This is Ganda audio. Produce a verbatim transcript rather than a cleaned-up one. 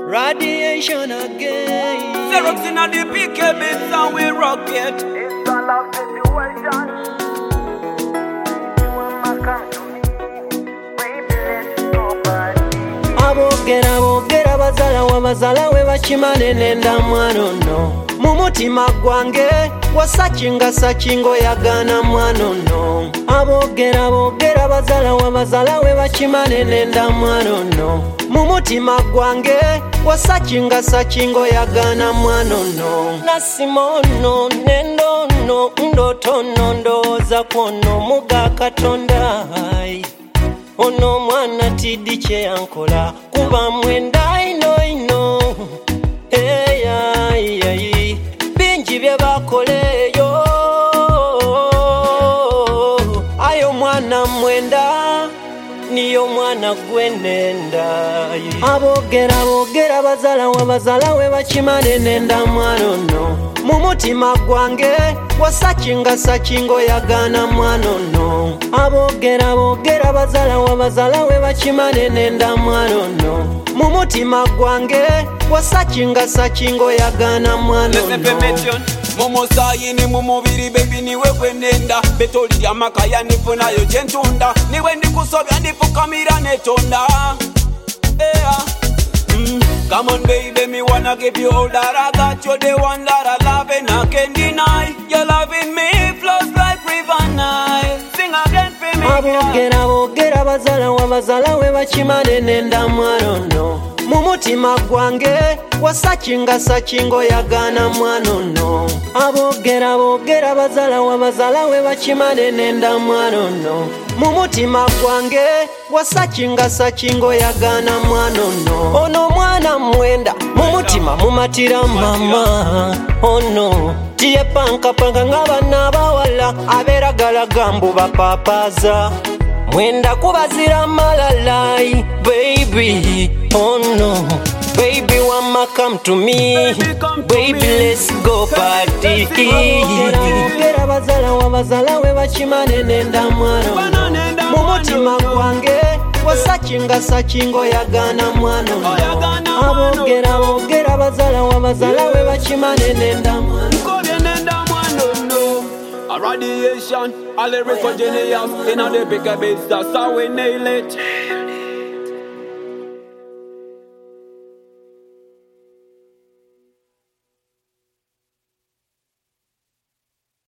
Radiation again. Xerox in the P K bits and we rock it. It's a love situation. You wanna come to me, baby, let's go party. Abogera abogera bazala wa bazala we bakimane nenda mwana no. Mumutima gwange wasachinga sachingo yagana mwana no. Abogera abogera bazala wa bazala we bakimane nenda mwana no. Mumutima gwange wasachinga sachingo yagana mwana no. Nasimono nendo no ndoto ndoza kono muga katonda. Ono mwana tidi che yankola kuba mwenda ino ino. Hey, ay, ay. Binji bye bakoleyo ayo mwana mwenda niyo mwana gwenenda. Abogera abogera bazala wa bazala we bakimane nenda mwana no. Mumutima gwange wasachinga sachingo yagana mwana no. Abogera abogera bazala wa bazala we bakimane nenda mwana no. Mumutima gwange wasachinga sachingo yagana mwana no. Momo sayini mumubiri baby niwe kwenenda. Betoli ya makaya nifuna yo chentunda. Niwe ndikusobya ndifukamira netonda. Yeah. Mm. Come on baby, me wanna give you all that I got. You're the one that I love and I can't deny. You're loving me flows like river Nile. Sing again for me. Abogera abogera bazala wa bazala we bakimane nenda mwana no. Mumutima gwange wasachinga sachingo yagana mwana no. Abogera abogera bazala wa bazala we bakimane nenda mwana no. Mumutima gwange wasachinga sachingo yagana mwana no. Ono mwana mwenda mumutima mumatira mama. Ono tiye panka panka ngabana bawala aberagala gambu bapapaza. Mwenda kubazira malalai baby. Oh no, baby wanna come to me. Baby, come to baby me. Let's go party. Abogera bazala wa bazala we bakimane nenda mwana. Mumutima gwange wasachinga sachingo yagana mwana. Abogera abogera bazala wa bazala we bakimane nenda mwana. A radiation, a lyrical genius. In a the bigger bits, that's how we nail it.